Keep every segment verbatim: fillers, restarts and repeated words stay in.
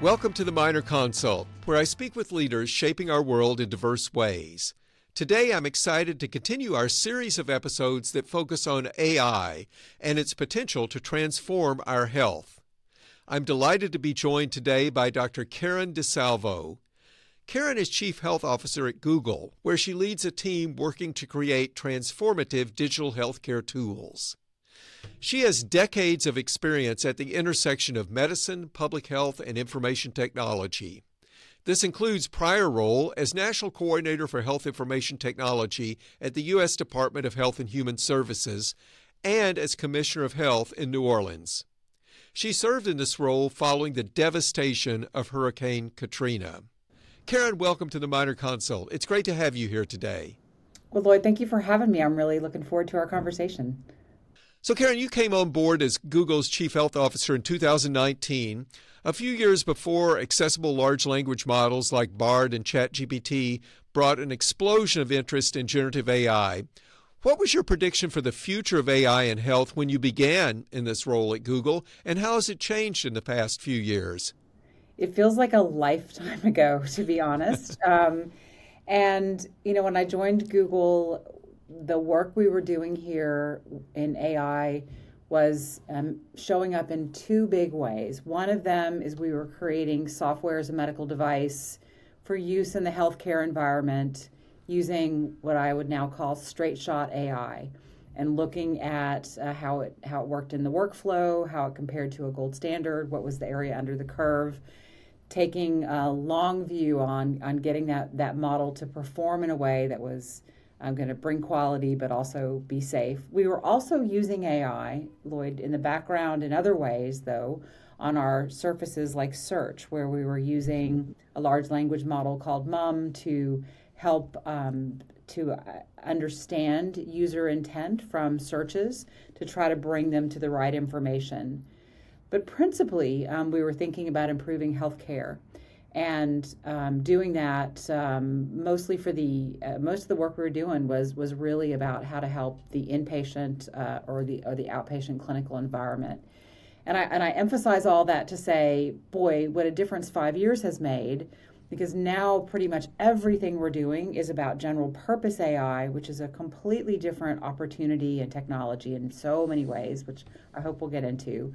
Welcome to the Minor Consult, where I speak with leaders shaping our world in diverse ways. Today, I'm excited to continue our series of episodes that focus on A I and its potential to transform our health. I'm delighted to be joined today by Doctor Karen DeSalvo. Karen is Chief Health Officer at Google, where she leads a team working to create transformative digital healthcare tools. She has decades of experience at the intersection of medicine, public health, and information technology. This includes prior role as National Coordinator for Health Information Technology at the U S Department of Health and Human Services and as Commissioner of Health in New Orleans. She served in this role following the devastation of Hurricane Katrina. Karen, welcome to the Minor Consult. It's great to have you here today. Well, Lloyd, thank you for having me. I'm really looking forward to our conversation. So, Karen, you came on board as Google's Chief Health Officer in two thousand nineteen, a few years before accessible large language models like Bard and ChatGPT brought an explosion of interest in generative A I. What was your prediction for the future of A I in health when you began in this role at Google, and how has it changed in the past few years? It feels like a lifetime ago, to be honest. um, and, you know, when I joined Google, the work we were doing here in A I was um, showing up in two big ways. One of them is we were creating software as a medical device for use in the healthcare environment using what I would now call straight shot A I and looking at uh, how it how it worked in the workflow, how it compared to a gold standard, what was the area under the curve, taking a long view on, on getting that, that model to perform in a way that was I'm going to bring quality, but also be safe. We were also using A I, Lloyd, in the background in other ways, though, on our surfaces like search, where we were using a large language model called MUM to help um, to understand user intent from searches to try to bring them to the right information. But principally, um, we were thinking about improving healthcare. And um, doing that um, mostly for the uh, most of the work we were doing was was really about how to help the inpatient uh, or the or the outpatient clinical environment. And I and I emphasize all that to say, boy, what a difference five years has made, because now pretty much everything we're doing is about general purpose A I, which is a completely different opportunity and technology in so many ways, which I hope we'll get into.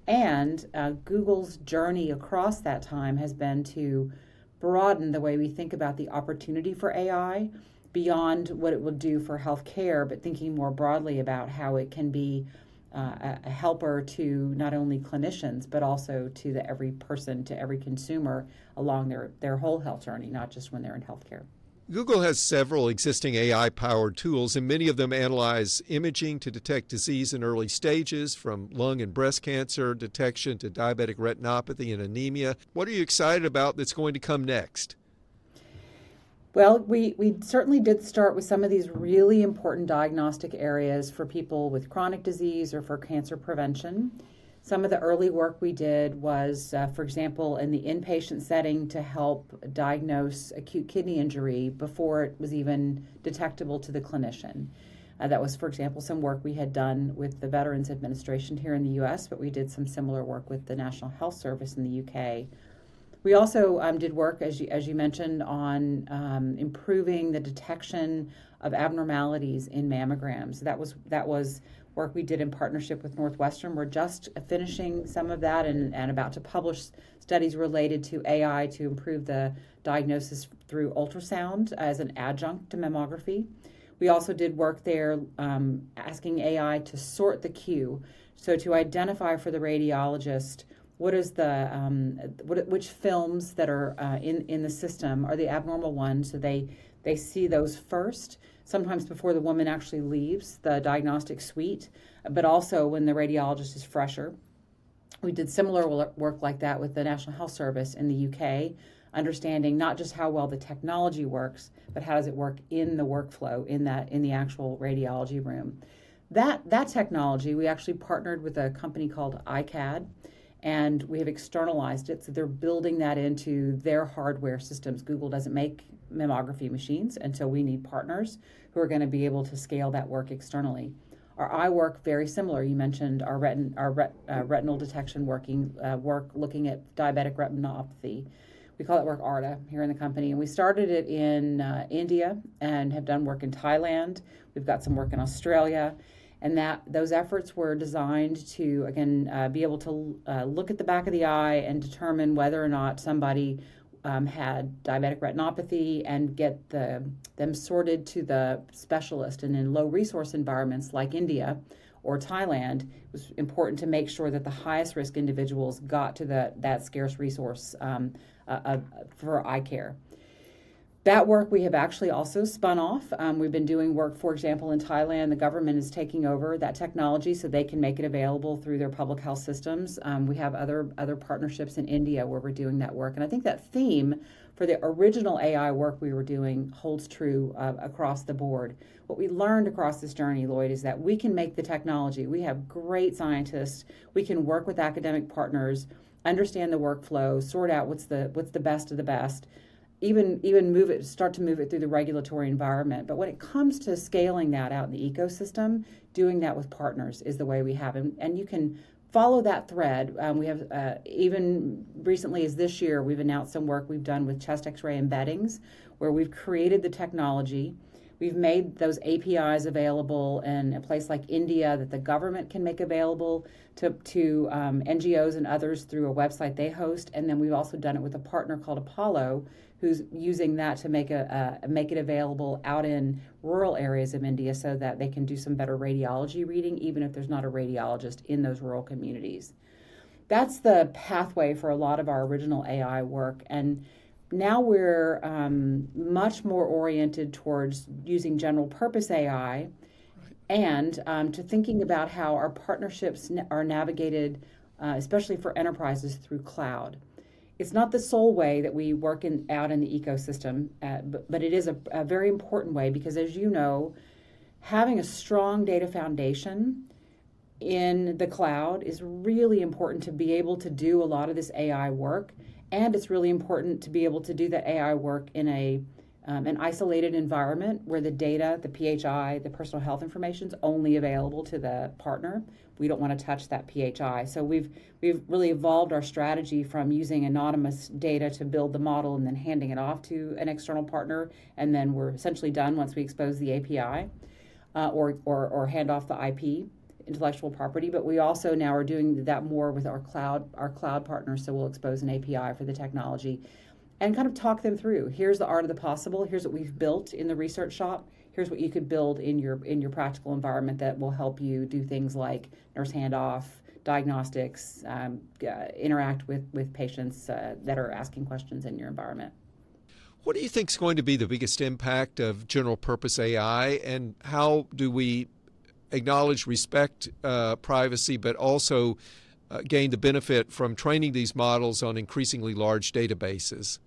And uh, Google's journey across that time has been to broaden the way we think about the opportunity for A I beyond what it will do for healthcare, but thinking more broadly about how it can be uh, a helper to not only clinicians, but also to the every person, to every consumer along their, their whole health journey, not just when they're in healthcare. Google has several existing A I-powered tools, and many of them analyze imaging to detect disease in early stages, from lung and breast cancer detection to diabetic retinopathy and anemia. What are you excited about that's going to come next? Well, we, we certainly did start with some of these really important diagnostic areas for people with chronic disease or for cancer prevention. Some of the early work we did was, uh, for example, in the inpatient setting to help diagnose acute kidney injury before it was even detectable to the clinician. Uh, that was, for example, some work we had done with the Veterans Administration here in the U S, but we did some similar work with the National Health Service in the U K. We also um, did work, as you, as you mentioned, on um, improving the detection of abnormalities in mammograms. That was that was work we did in partnership with Northwestern. We're just finishing some of that and, and about to publish studies related to A I to improve the diagnosis through ultrasound as an adjunct to mammography. We also did work there um, asking A I to sort the queue, so to identify for the radiologist what is the um, what, which films that are uh, in in the system are the abnormal ones, so they they see those first, sometimes before the woman actually leaves the diagnostic suite, but also when the radiologist is fresher. We did similar work like that with the National Health Service in the U K, understanding not just how well the technology works, but how does it work in the workflow, in that in the actual radiology room. That that technology, we actually partnered with a company called I C A D, and we have externalized it, so they're building that into their hardware systems. Google doesn't make mammography machines, and so we need partners who are going to be able to scale that work externally. Our eye work, very similar. You mentioned our, retin, our ret, uh, retinal detection working uh, work looking at diabetic retinopathy. We call it work A R D A here in the company. And we started it in uh, India and have done work in Thailand. We've got some work in Australia. And that those efforts were designed to, again, uh, be able to uh, look at the back of the eye and determine whether or not somebody um, had diabetic retinopathy and get the, them sorted to the specialist. And in low resource environments like India or Thailand, it was important to make sure that the highest risk individuals got to the, that scarce resource um, uh, uh, for eye care. That work we have actually also spun off. Um, we've been doing work, for example, in Thailand. The government is taking over that technology so they can make it available through their public health systems. Um, we have other other partnerships in India where we're doing that work. And I think that theme for the original A I work we were doing holds true uh, across the board. What we learned across this journey, Lloyd, is that we can make the technology. We have great scientists. We can work with academic partners, understand the workflow, sort out what's the what's the best of the best. even even move it, start to move it through the regulatory environment. But when it comes to scaling that out in the ecosystem, doing that with partners is the way we have. And, and you can follow that thread. Um, we have, uh, even recently as this year, we've announced some work we've done with chest x-ray embeddings, where we've created the technology. We've made those A P Is available in a place like India that the government can make available to, to um, N G Os and others through a website they host. And then we've also done it with a partner called Apollo, who's using that to make a uh, make it available out in rural areas of India so that they can do some better radiology reading, even if there's not a radiologist in those rural communities. That's the pathway for a lot of our original A I work. And now we're um, much more oriented towards using general purpose A I, right, and um, to thinking about how our partnerships na- are navigated, uh, especially for enterprises, through cloud. It's not the sole way that we work in, out in the ecosystem, uh, but, but it is a, a very important way because, as you know, having a strong data foundation in the cloud is really important to be able to do a lot of this A I work. And it's really important to be able to do that A I work in a um, an isolated environment where the data, the P H I, the personal health information is only available to the partner. We don't want to touch that P H I. So we've we've really evolved our strategy from using anonymous data to build the model and then handing it off to an external partner, and then we're essentially done once we expose the A P I uh, or, or or hand off the I P. Intellectual property, but we also now are doing that more with our cloud our cloud partners. So we'll expose an A P I for the technology and kind of talk them through. Here's the art of the possible. Here's what we've built in the research shop. Here's what you could build in your in your practical environment that will help you do things like nurse handoff, diagnostics, um, uh, interact with with patients uh, that are asking questions in your environment. What do you think is going to be the biggest impact of general purpose A I, and how do we acknowledge, respect uh, privacy, but also uh, gain the benefit from training these models on increasingly large databases?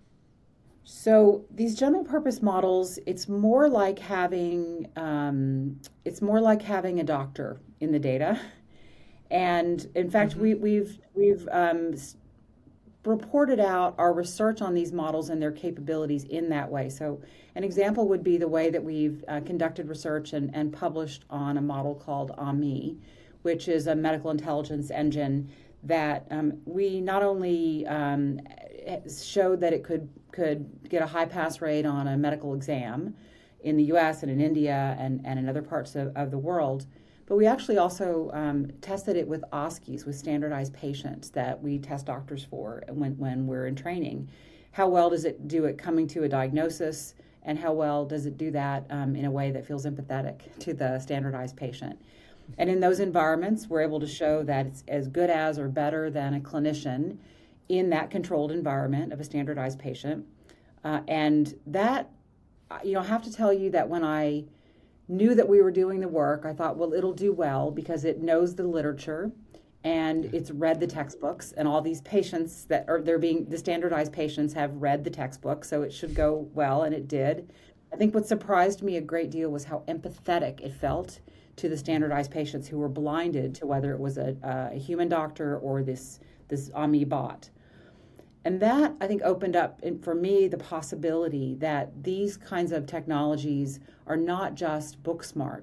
So these general purpose models, it's more like having um, it's more like having a doctor in the data. And in fact, mm-hmm. we, we've we've um, reported out our research on these models and their capabilities in that way. So an example would be the way that we've uh, conducted research and, and published on a model called AMI, which is a medical intelligence engine that um, we not only um, showed that it could could get a high pass rate on a medical exam in the U S and in India and, and in other parts of, of the world, but we actually also um, tested it with O S C Es, with standardized patients that we test doctors for when, when we're in training. How well does it do it coming to a diagnosis, and how well does it do that um, in a way that feels empathetic to the standardized patient? And in those environments, we're able to show that it's as good as or better than a clinician in that controlled environment of a standardized patient. Uh, and that, you know, I have to tell you that when I knew that we were doing the work, I thought, well, it'll do well because it knows the literature and it's read the textbooks, and all these patients that are they're being the standardized patients have read the textbook, so it should go well, and it did. I think what surprised me a great deal was how empathetic it felt to the standardized patients who were blinded to whether it was a, a human doctor or this this AMI bot. And that, I think, opened up, for me, the possibility that these kinds of technologies are not just book smart,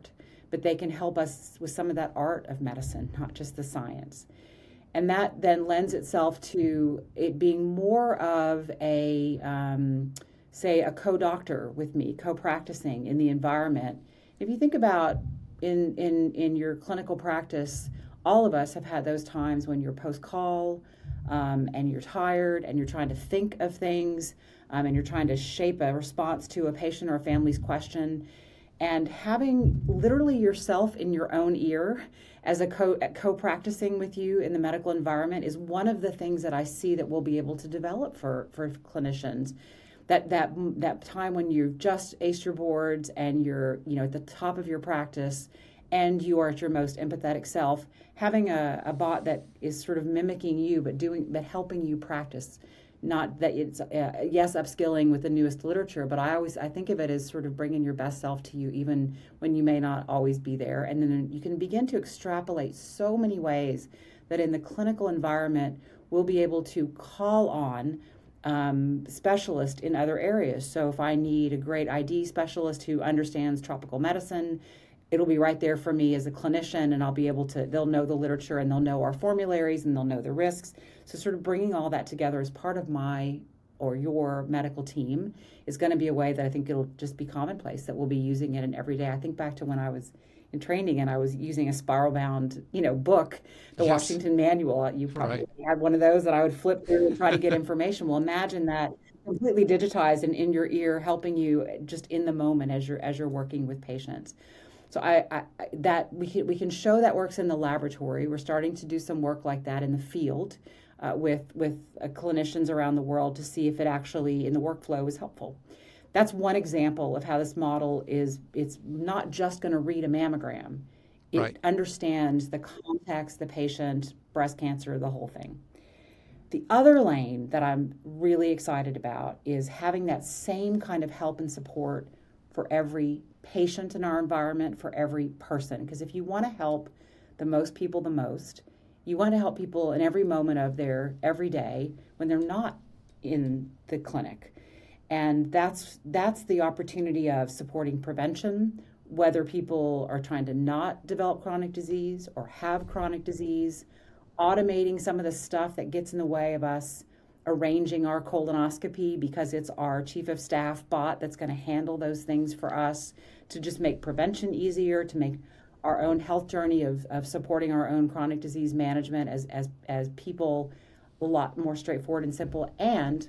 but they can help us with some of that art of medicine, not just the science. And that then lends itself to it being more of a, um, say, a co-doctor with me, co-practicing in the environment. If you think about in, in, in your clinical practice, all of us have had those times when you're post-call um, and you're tired and you're trying to think of things um, and you're trying to shape a response to a patient or a family's question. And having literally yourself in your own ear as a co- co-practicing with you in the medical environment is one of the things that I see that we'll be able to develop for, for clinicians. That that that time when you've just aced your boards and you're, you know, at the top of your practice and you are at your most empathetic self, having a, a bot that is sort of mimicking you but doing but helping you practice. Not that it's, uh, yes, upskilling with the newest literature, but I always, I think of it as sort of bringing your best self to you, even when you may not always be there. And then you can begin to extrapolate so many ways that in the clinical environment, we'll be able to call on um, specialists in other areas. So if I need a great I D specialist who understands tropical medicine, it'll be right there for me as a clinician, and I'll be able to, they'll know the literature and they'll know our formularies and they'll know the risks. So sort of bringing all that together as part of my or your medical team is going to be a way that I think it'll just be commonplace, that we'll be using it in every day. I think back to when I was in training and I was using a spiral bound, you know, book, the yes. Washington Manual. You probably right. had one of those that I would flip through and try to get information. Well, imagine that completely digitized and in your ear, helping you just in the moment as you're as you're working with patients. So I, I that we can we can show that works in the laboratory. We're starting to do some work like that in the field uh, with with uh, clinicians around the world to see if it actually in the workflow is helpful. That's one example of how this model is. It's not just going to read a mammogram. It right. understands the context, the patient, breast cancer, the whole thing. The other lane that I'm really excited about is having that same kind of help and support for every patient in our environment, for every person. Because if you want to help the most people the most, you want to help people in every moment of their every day when they're not in the clinic. And that's that's the opportunity of supporting prevention, whether people are trying to not develop chronic disease or have chronic disease, automating some of the stuff that gets in the way of us arranging our colonoscopy because it's our chief of staff bot that's going to handle those things for us, to just make prevention easier, to make our own health journey of, of supporting our own chronic disease management as, as, as people a lot more straightforward and simple. And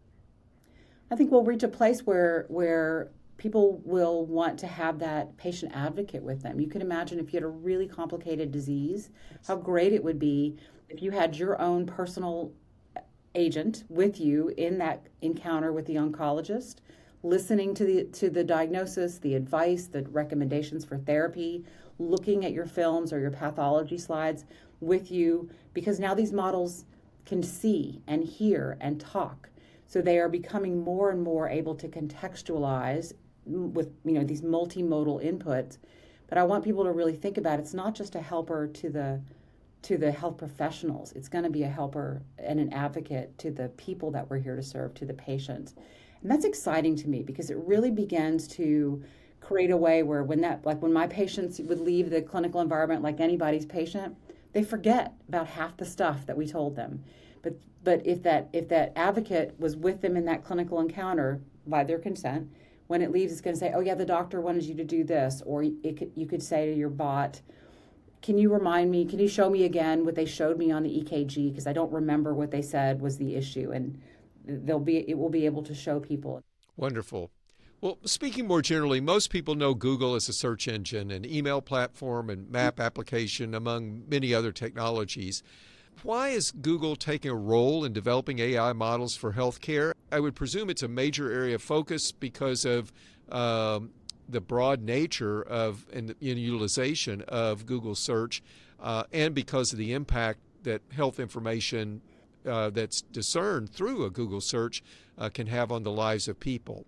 I think we'll reach a place where where people will want to have that patient advocate with them. You can imagine if you had a really complicated disease, how great it would be if you had your own personal agent with you in that encounter with the oncologist, listening to the to the diagnosis, the advice, the recommendations for therapy, looking at your films or your pathology slides with you, because now these models can see and hear and talk. So they are becoming more and more able to contextualize with, you know, these multimodal inputs. But I want people to really think about it. It's not just a helper to the to the health professionals. It's going to be a helper and an advocate to the people that we're here to serve, to the patients. And that's exciting to me because it really begins to create a way where when that, like when my patients would leave the clinical environment like anybody's patient, they forget about half the stuff that we told them. But but if that if that advocate was with them in that clinical encounter by their consent, when it leaves, it's going to say, oh yeah, the doctor wanted you to do this. Or it could, you could say to your bot, can you remind me, can you show me again what they showed me on the E K G? Because I don't remember what they said was the issue. And they'll be it will be able to show people. Wonderful. Well, speaking more generally, most people know Google as a search engine, an email platform, and map application, among many other technologies. Why is Google taking a role in developing A I models for healthcare? I would presume it's a major area of focus because of um, the broad nature of and the utilization of Google search uh, and because of the impact that health information uh, that's discerned through a Google search uh, can have on the lives of people.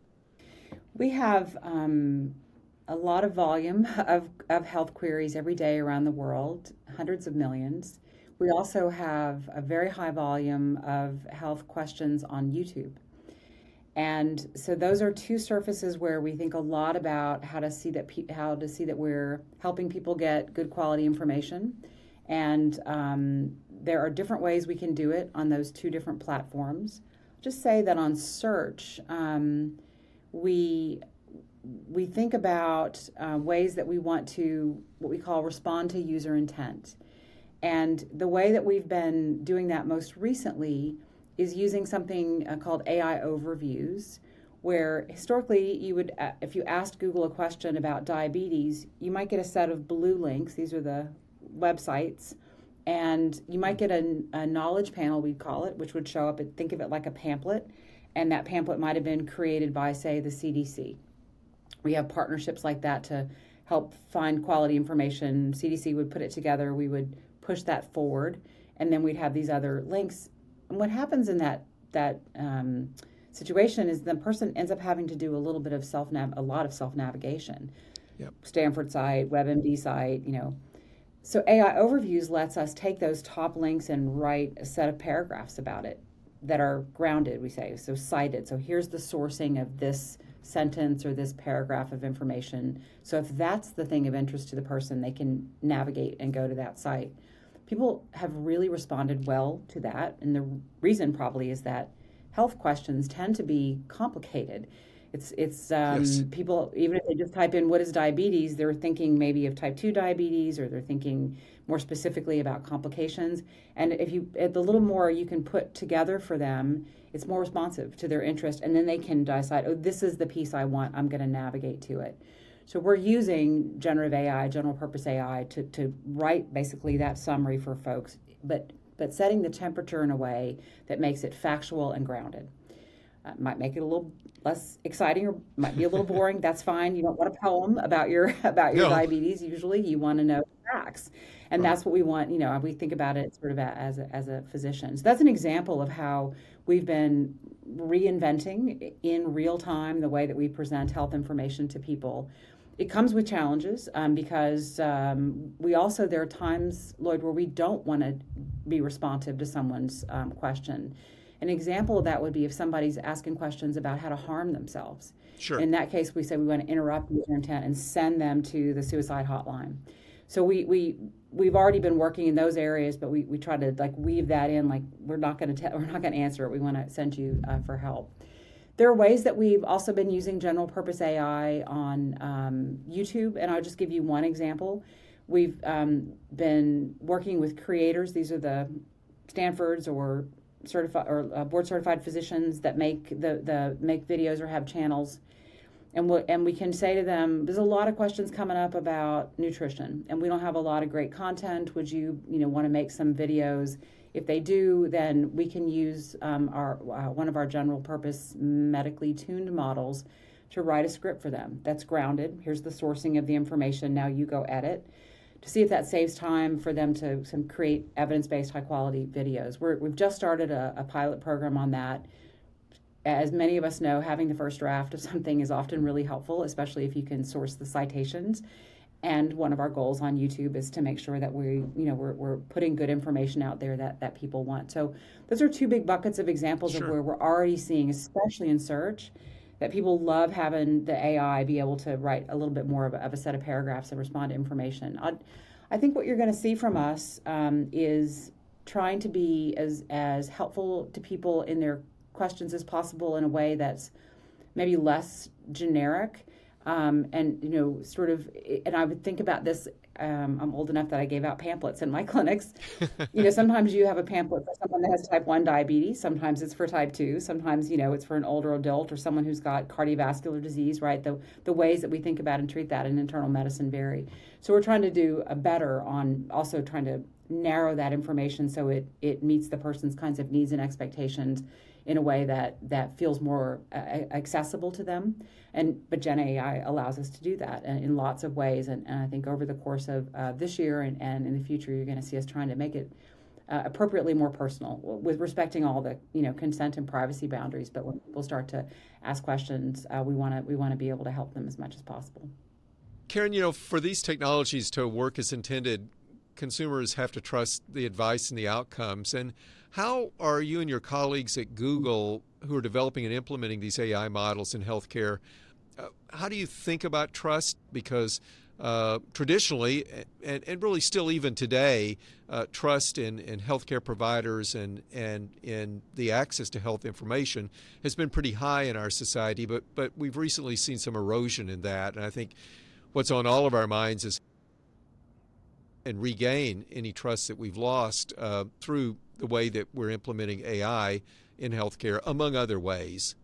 We have um, a lot of volume of, of health queries every day around the world, hundreds of millions. We also have a very high volume of health questions on YouTube. And so those are two surfaces where we think a lot about how to see that pe- how to see that we're helping people get good quality information. And um, there are different ways we can do it on those two different platforms. Just say that on search, um, we we think about uh, ways that we want to, what we call, respond to user intent. And the way that we've been doing that most recently is using something uh, called A I overviews, where historically you would, uh, if you asked Google a question about diabetes, you might get a set of blue links. These are the websites. And you might get a, a knowledge panel, we'd call it, which would show up, and think of it like a pamphlet. And that pamphlet might have been created by, say, the C D C. We have partnerships like that to help find quality information. C D C would put it together. We would push that forward, and then we'd have these other links. And what happens in that that um, situation is the person ends up having to do a little bit of self nav, a lot of self navigation. Yep. Stanford site, WebMD site, you know. So A I Overviews lets us take those top links and write a set of paragraphs about it that are grounded, we say, so cited. So here's the sourcing of this sentence or this paragraph of information. So if that's the thing of interest to the person, they can navigate and go to that site. People have really responded well to that. And the reason probably is that health questions tend to be complicated. It's it's um, yes. People, even if they just type in what is diabetes, they're thinking maybe of type two diabetes, or they're thinking more specifically about complications. And if you, the little more you can put together for them, it's more responsive to their interest. And then they can decide, oh, this is the piece I want, I'm going to navigate to it. So we're using generative A I, general purpose A I, to, to write basically that summary for folks, but but setting the temperature in a way that makes it factual and grounded. Uh, might make it a little less exciting, or might be a little boring. That's fine. You don't want a poem about your about your no. diabetes. Usually, you want to know facts, and right. that's what we want. You know, we think about it sort of as a, as a physician. So that's an example of how we've been reinventing in real time the way that we present health information to people. It comes with challenges um, because um, we also, there are times, Lloyd, where we don't want to be responsive to someone's um, question. An example of that would be if somebody's asking questions about how to harm themselves. Sure. In that case, we say we want to interrupt user intent and send them to the suicide hotline. So we, we, we've already been working in those areas, but we, we try to like weave that in, like we're not going to we're not going to answer it. We want to send you uh, for help. There are ways that we've also been using general purpose A I on um, YouTube, and I'll just give you one example. We've um, been working with creators. These are the Stanfords or certified or uh, board certified physicians that make the, the make videos or have channels, and we and we can say to them, there's a lot of questions coming up about nutrition, and we don't have a lot of great content. Would you you know want to make some videos? If they do, then we can use um, our uh, one of our general purpose medically tuned models to write a script for them that's grounded. Here's the sourcing of the information. Now you go edit, to see if that saves time for them to some create evidence-based high-quality videos. We're, we've just started a, a pilot program on that. As many of us know, having the first draft of something is often really helpful, especially if you can source the citations. And one of our goals on YouTube is to make sure that we, you know, we're, we're putting good information out there that, that people want. So those are two big buckets of examples sure. of where we're already seeing, especially in search, that people love having the A I be able to write a little bit more of a, of a set of paragraphs and respond to information. I, I think what you're going to see from us um, is trying to be as, as helpful to people in their questions as possible in a way that's maybe less generic. Um, and, you know, sort of, and I would think about this, um, I'm old enough that I gave out pamphlets in my clinics. You know, sometimes you have a pamphlet for someone that has type one diabetes. Sometimes it's for type two. Sometimes, you know, it's for an older adult or someone who's got cardiovascular disease, right? The, the ways that we think about and treat that in internal medicine vary. So we're trying to do a better on also trying to narrow that information so it, it meets the person's kinds of needs and expectations in a way that, that feels more uh, accessible to them. And but Gen A I allows us to do that in, in lots of ways. And, and I think over the course of uh, this year and, and in the future, you're going to see us trying to make it uh, appropriately more personal with respecting all the you know consent and privacy boundaries. But when people start to ask questions, uh, we want to we want to be able to help them as much as possible. Karen, you know, for these technologies to work as intended, consumers have to trust the advice and the outcomes. And how are you and your colleagues at Google who are developing and implementing these A I models in healthcare, uh, how do you think about trust? Because uh, traditionally, and, and really still even today, uh, trust in, in healthcare providers and, and in the access to health information has been pretty high in our society, but, but we've recently seen some erosion in that. And I think what's on all of our minds is and regain any trust that we've lost uh, through the way that we're implementing A I in healthcare, among other ways.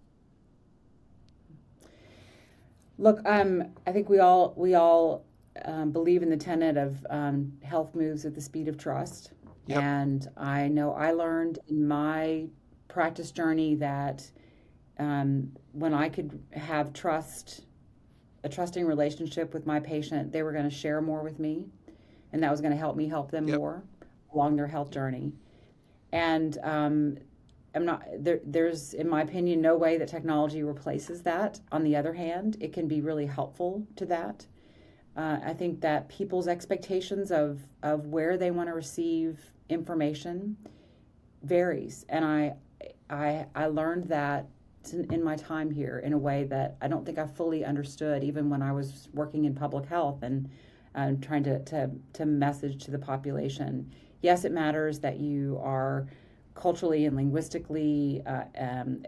Look, um, I think we all we all um, believe in the tenet of um, health moves at the speed of trust. Yep. And I know I learned in my practice journey that um, when I could have trust, a trusting relationship with my patient, they were going to share more with me, and that was going to help me help them Yep. more along their health journey. And um, I'm not there. There's, in my opinion, no way that technology replaces that. On the other hand, it can be really helpful to that. Uh, I think that people's expectations of of where they want to receive information varies, and I I I learned that in, in my time here in a way that I don't think I fully understood, even when I was working in public health and uh, trying to, to to message to the population. Yes, it matters that you are culturally and linguistically uh, um,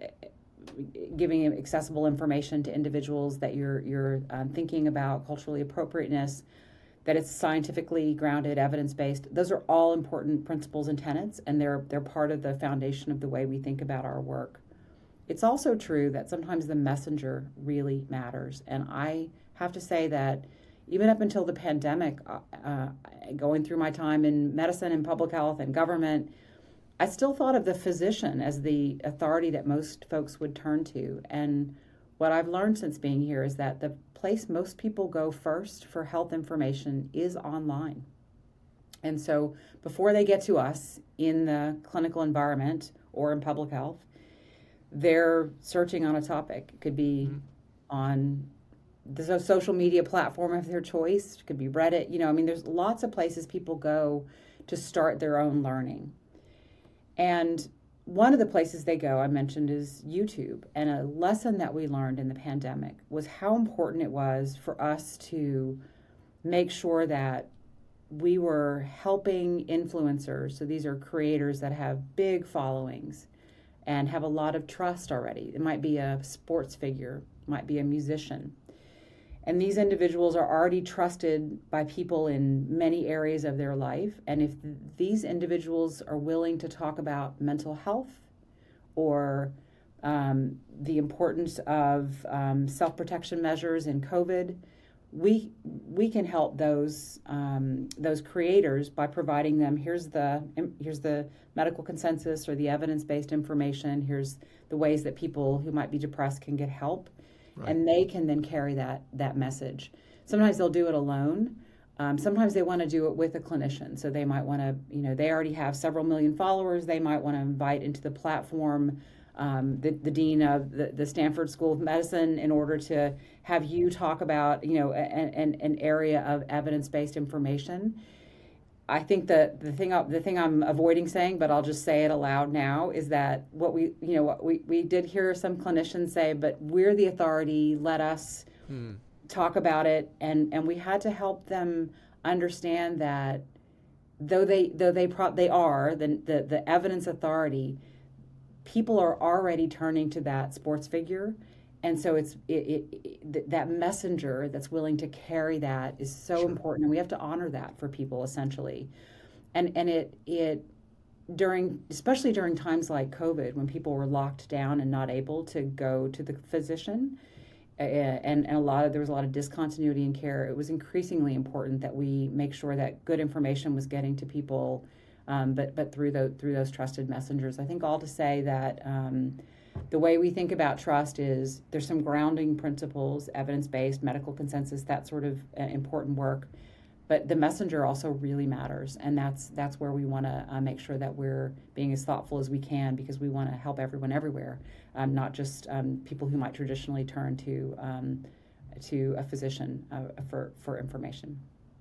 giving accessible information to individuals, that you're you're um, thinking about culturally appropriateness, that it's scientifically grounded, evidence-based. Those are all important principles and tenets, and they're they're part of the foundation of the way we think about our work. It's also true that sometimes the messenger really matters, and I have to say that even up until the pandemic, uh, going through my time in medicine and public health and government, I still thought of the physician as the authority that most folks would turn to. And what I've learned since being here is that the place most people go first for health information is online. And so before they get to us in the clinical environment or in public health, they're searching on a topic. It could be mm-hmm. on the social media platform of their choice. It could be Reddit. You know, I mean, there's lots of places people go to start their own learning. And one of the places they go, I mentioned, is YouTube. And a lesson that we learned in the pandemic was how important it was for us to make sure that we were helping influencers. So these are creators that have big followings and have a lot of trust already. It might be a sports figure, might be a musician. And these individuals are already trusted by people in many areas of their life. And if th- these individuals are willing to talk about mental health or um, the importance of um, self-protection measures in COVID, we we can help those um, those creators by providing them, here's the here's the medical consensus or the evidence-based information, here's the ways that people who might be depressed can get help. Right. And they can then carry that that message. Sometimes they'll do it alone. Um, sometimes they want to do it with a clinician. So they might want to, you know, they already have several million followers. They might want to invite into the platform um, the, the dean of the, the Stanford School of Medicine in order to have you talk about, you know, an, an area of evidence-based information. I think that the thing the thing I'm avoiding saying, but I'll just say it aloud now, is that what we you know what we, we did hear some clinicians say, but we're the authority, let us hmm. talk about it, and, and we had to help them understand that though they though they pro- they are the, the the evidence authority, people are already turning to that sports figure. And so it's it, it, it, that messenger that's willing to carry that is so sure. important, and we have to honor that for people essentially. And and it it during especially during times like COVID, when people were locked down and not able to go to the physician, uh, and and a lot of there was a lot of discontinuity in care. It was increasingly important that we make sure that good information was getting to people, um, but but through the through those trusted messengers. I think all to say that. Um, The way we think about trust is there's some grounding principles, evidence-based, medical consensus, that sort of uh, important work. But the messenger also really matters, and that's that's where we want to uh, make sure that we're being as thoughtful as we can, because we want to help everyone everywhere, um, not just um, people who might traditionally turn to um, to a physician uh, for for information.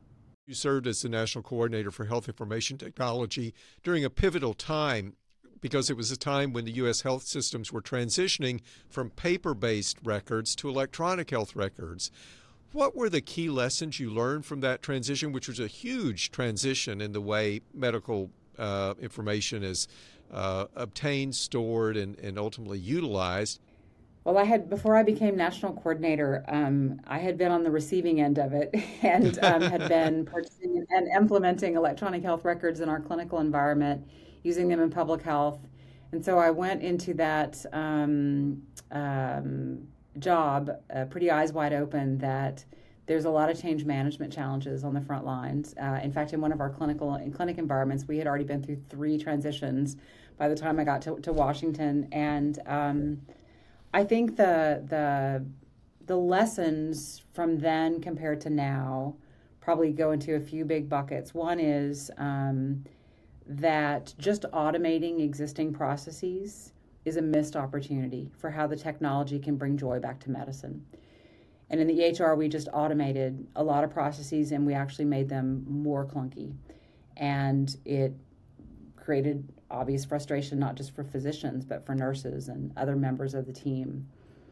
You served as the National Coordinator for Health Information Technology during a pivotal time because it was a time when the U S health systems were transitioning from paper-based records to electronic health records. What were the key lessons you learned from that transition, which was a huge transition in the way medical uh, information is uh, obtained, stored, and, and ultimately utilized? Well, I had, before I became national coordinator, um, I had been on the receiving end of it and um, had been purchasing and implementing electronic health records in our clinical environment, using them in public health. And so I went into that um, um, job uh, pretty eyes wide open that there's a lot of change management challenges on the front lines. Uh, in fact, in one of our clinical in clinic environments, we had already been through three transitions by the time I got to, to Washington. And um, I think the the the lessons from then compared to now probably go into a few big buckets. One is um, that just automating existing processes is a missed opportunity for how the technology can bring joy back to medicine. And in the E H R, we just automated a lot of processes and we actually made them more clunky. And it created obvious frustration, not just for physicians, but for nurses and other members of the team.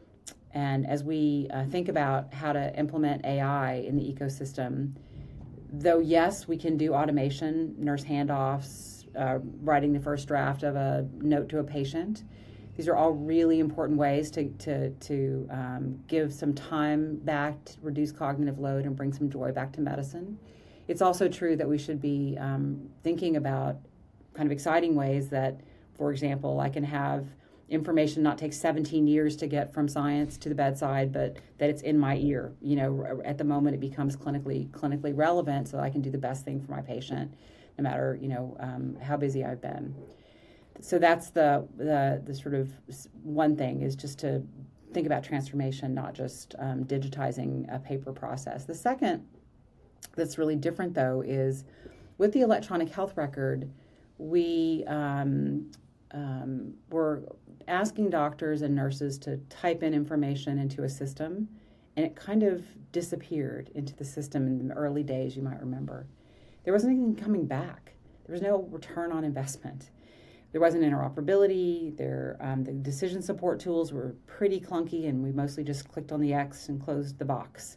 And as we uh, think about how to implement A I in the ecosystem, though, yes, we can do automation, nurse handoffs, uh, writing the first draft of a note to a patient. These are all really important ways to, to, to um, give some time back, to reduce cognitive load, and bring some joy back to medicine. It's also true that we should be um, thinking about kind of exciting ways that, for example, I can have information not take seventeen years to get from science to the bedside, but that it's in my ear. You know, at the moment it becomes clinically clinically relevant, so I can do the best thing for my patient, no matter, you know, um, how busy I've been. So that's the, the the sort of one thing, is just to think about transformation, not just um, digitizing a paper process. The second that's really different, though, is with the electronic health record, we um, um, were asking doctors and nurses to type in information into a system, and it kind of disappeared into the system in the early days, you might remember. There wasn't anything coming back. There was no return on investment. There wasn't interoperability. There, um, the decision support tools were pretty clunky, and we mostly just clicked on the X and closed the box.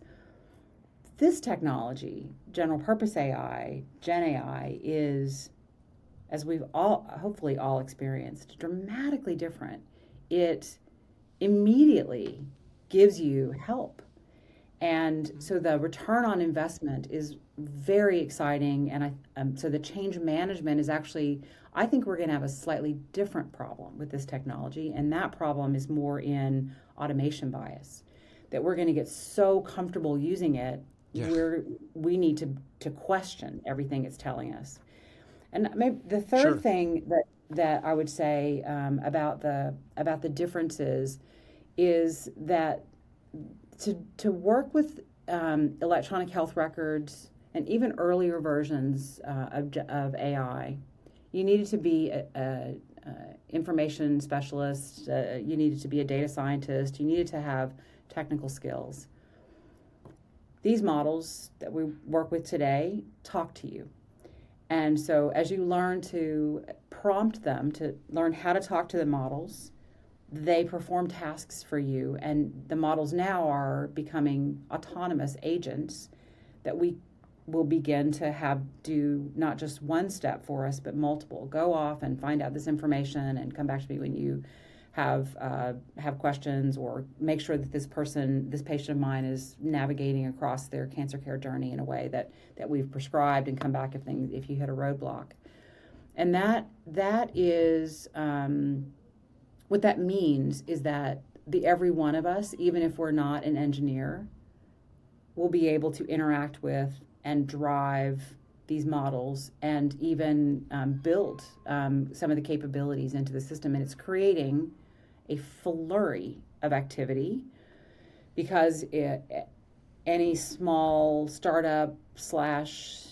This technology, general purpose A I, Gen A I, is, as we've all hopefully all experienced, dramatically different. It immediately gives you help. And so the return on investment is very exciting. And I, um, so the change management is actually, I think we're going to have a slightly different problem with this technology. And that problem is more in automation bias, that we're going to get so comfortable using it, yeah. we're, we need to, to question everything it's telling us. And maybe the third sure. thing that, that I would say um, about the about the differences is that to to work with um, electronic health records and even earlier versions uh, of, of A I, you needed to be a, a, a information specialist. Uh, you needed to be a data scientist. You needed to have technical skills. These models that we work with today talk to you. And so as you learn to prompt them to learn how to talk to the models, they perform tasks for you. And the models now are becoming autonomous agents that we will begin to have do not just one step for us, but multiple. Go off and find out this information and come back to me when you have uh, have questions, or make sure that this person, this patient of mine, is navigating across their cancer care journey in a way that, that we've prescribed, and come back if things, if you hit a roadblock. And that that is um, what that means is that the every one of us, even if we're not an engineer, will be able to interact with and drive these models and even um, build um, some of the capabilities into the system. And it's creating a flurry of activity, because it, any small startup slash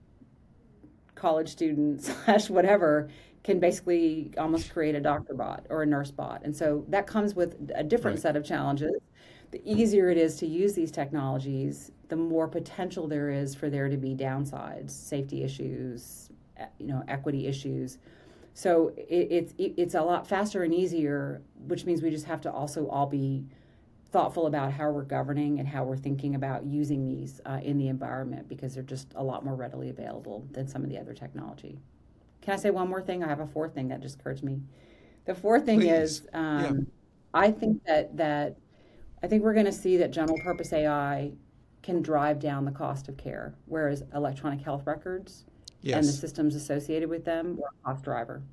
college student slash whatever can basically almost create a doctor bot or a nurse bot. And so that comes with a different right. set of challenges. the easier it is to use these technologies, the more potential there is for there to be downsides, safety issues, you know, equity issues. So it, it's it's a lot faster and easier, which means we just have to also all be thoughtful about how we're governing and how we're thinking about using these uh, in the environment, because they're just a lot more readily available than some of the other technology. Can I say one more thing? I have a fourth thing that just occurred to me. The fourth thing Please. is, um, yeah. I think that that I think we're going to see that general purpose A I can drive down the cost of care, whereas electronic health records yes. and the systems associated with them are a cost driver.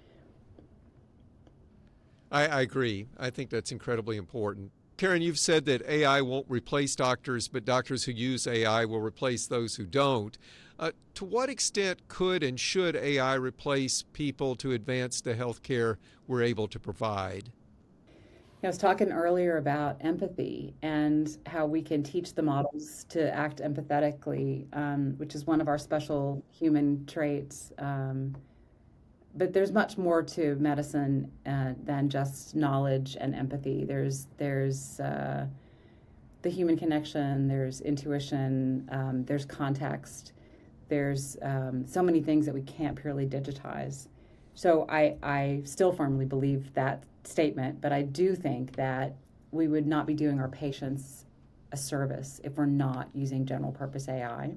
I, I agree. I think that's incredibly important. Karen, you've said that A I won't replace doctors, but doctors who use A I will replace those who don't. Uh, to what extent could and should A I replace people to advance the health care we're able to provide? I was talking earlier about empathy and how we can teach the models to act empathetically, um, which is one of our special human traits. Um, but there's much more to medicine uh, than just knowledge and empathy. There's there's uh, the human connection. There's intuition. Um, there's context. There's um, so many things that we can't purely digitize. So I I still firmly believe that statement, but I do think that we would not be doing our patients a service if we're not using general purpose A I.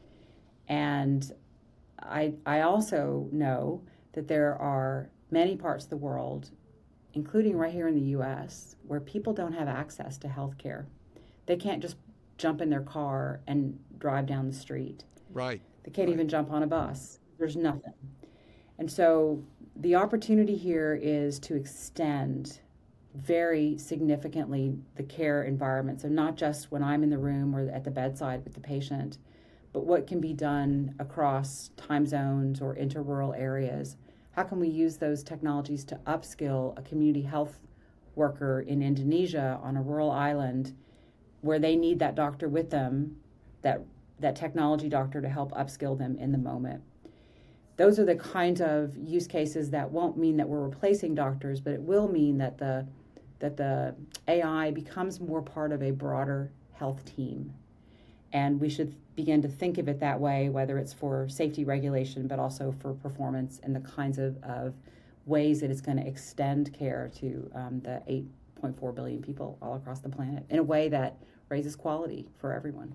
And I I also know that there are many parts of the world, including right here in the U S, where people don't have access to health care. They can't just jump in their car and drive down the street. Right. They can't right. even jump on a bus. There's nothing. And so the opportunity here is to extend very significantly the care environment. So not just when I'm in the room or at the bedside with the patient, but what can be done across time zones or inter-rural areas. How can we use those technologies to upskill a community health worker in Indonesia on a rural island where they need that doctor with them, that, that technology doctor to help upskill them in the moment? Those are the kinds of use cases that won't mean that we're replacing doctors, but it will mean that the that the A I becomes more part of a broader health team. And we should begin to think of it that way, whether it's for safety regulation, but also for performance and the kinds of, of ways that it's going to extend care to um, the eight point four billion people all across the planet in a way that raises quality for everyone.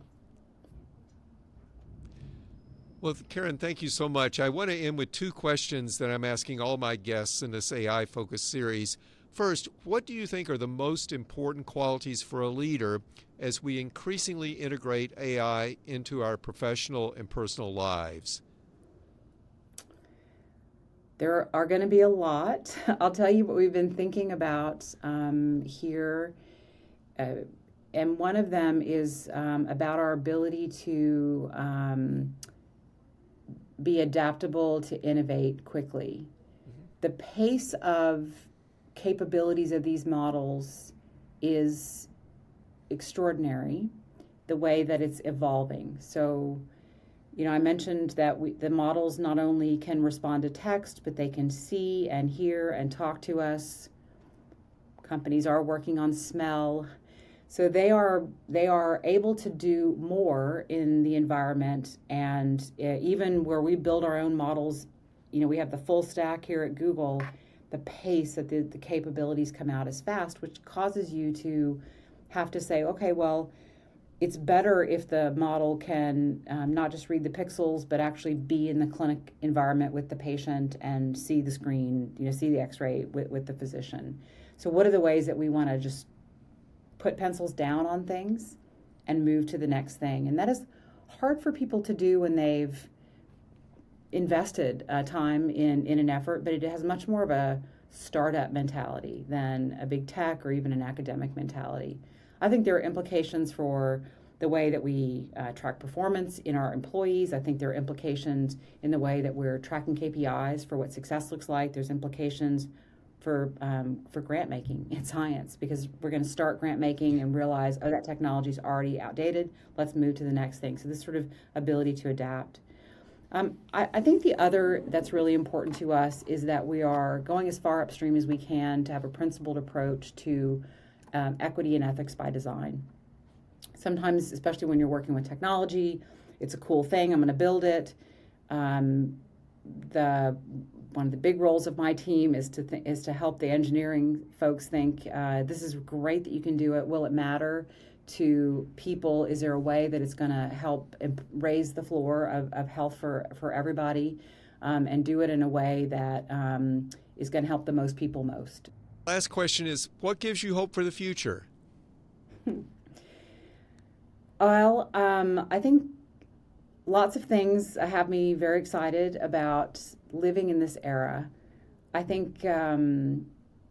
Well, Karen, thank you so much. I want to end with two questions that I'm asking all my guests in this A I-focused series. First, what do you think are the most important qualities for a leader as we increasingly integrate A I into our professional and personal lives? There are going to be a lot. I'll tell you what we've been thinking about um, here. Uh, and one of them is um, about our ability to um, be adaptable, to innovate quickly. Mm-hmm. The pace of capabilities of these models is extraordinary, the way that it's evolving. So, you know, I mentioned that we, the models not only can respond to text, but they can see and hear and talk to us. Companies are working on smell. So they are they are able to do more in the environment, and uh, even where we build our own models, you know, we have the full stack here at Google. The pace that the, the capabilities come out is fast, which causes you to have to say, okay, well, it's better if the model can um, not just read the pixels, but actually be in the clinic environment with the patient and see the screen, you know, see the x-ray with, with the physician. So what are the ways that we want to just put pencils down on things and move to the next thing? And that is hard for people to do when they've invested uh, time in, in an effort, but it has much more of a startup mentality than a big tech or even an academic mentality. I think there are implications for the way that we uh, track performance in our employees. I think there are implications in the way that we're tracking K P Is for what success looks like. There's implications for um, for grant making in science, because we're going to start grant making and realize, oh, that technology is already outdated. Let's move to the next thing. So this sort of ability to adapt. Um, I, I think the other that's really important to us is that we are going as far upstream as we can to have a principled approach to um, equity and ethics by design. Sometimes, especially when you're working with technology, it's a cool thing. I'm going to build it. Um, the one of the big roles of my team is to th- is to help the engineering folks think uh, this is great that you can do it. Will it matter to people? Is there a way that it's going to help imp- raise the floor of, of health for for everybody, um, and do it in a way that um, is going to help the most people most? Last question is, what gives you hope for the future? Well, um, I think lots of things have me very excited about living in this era. I think um,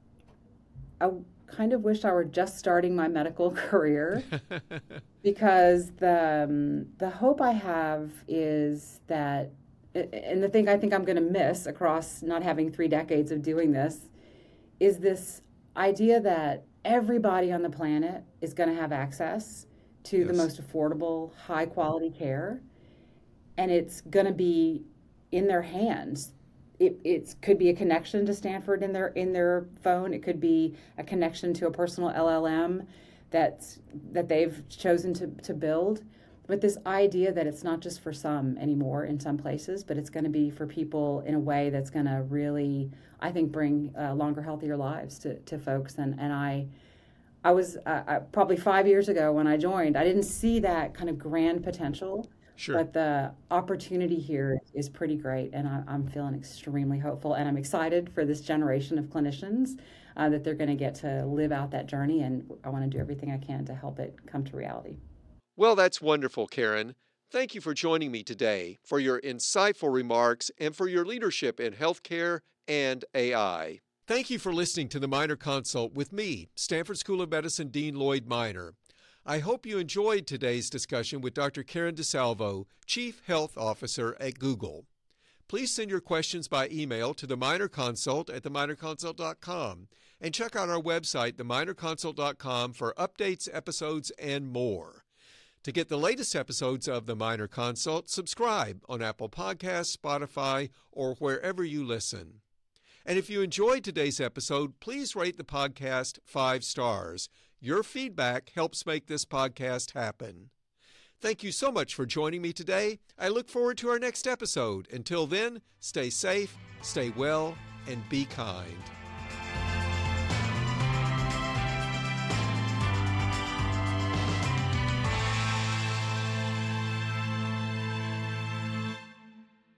I kind of wish I were just starting my medical career because the um, the hope I have is that, and the thing I think I'm going to miss across not having three decades of doing this, is this idea that everybody on the planet is going to have access to yes. the most affordable, high quality care. And it's going to be in their hands. It it's, could be a connection to Stanford in their in their phone. It could be a connection to a personal L L M that's, that they've chosen to, to build. But this idea that it's not just for some anymore in some places, but it's going to be for people in a way that's going to really, I think, bring uh, longer, healthier lives to, to folks. And, and I, I was uh, probably five years ago when I joined, I didn't see that kind of grand potential. Sure. But the opportunity here is pretty great, and I, I'm feeling extremely hopeful, and I'm excited for this generation of clinicians uh, that they're going to get to live out that journey, and I want to do everything I can to help it come to reality. Well, that's wonderful, Karen. Thank you for joining me today, for your insightful remarks, and for your leadership in healthcare and A I. Thank you for listening to the Minor Consult with me, Stanford School of Medicine Dean Lloyd Minor. I hope you enjoyed today's discussion with Doctor Karen DeSalvo, Chief Health Officer at Google. Please send your questions by email to the Minor Consult at the minor consult dot com and check out our website, the minor consult dot com, for updates, episodes, and more. To get the latest episodes of The Minor Consult, subscribe on Apple Podcasts, Spotify, or wherever you listen. And if you enjoyed today's episode, please rate the podcast five stars. Your feedback helps make this podcast happen. Thank you so much for joining me today. I look forward to our next episode. Until then, stay safe, stay well, and be kind.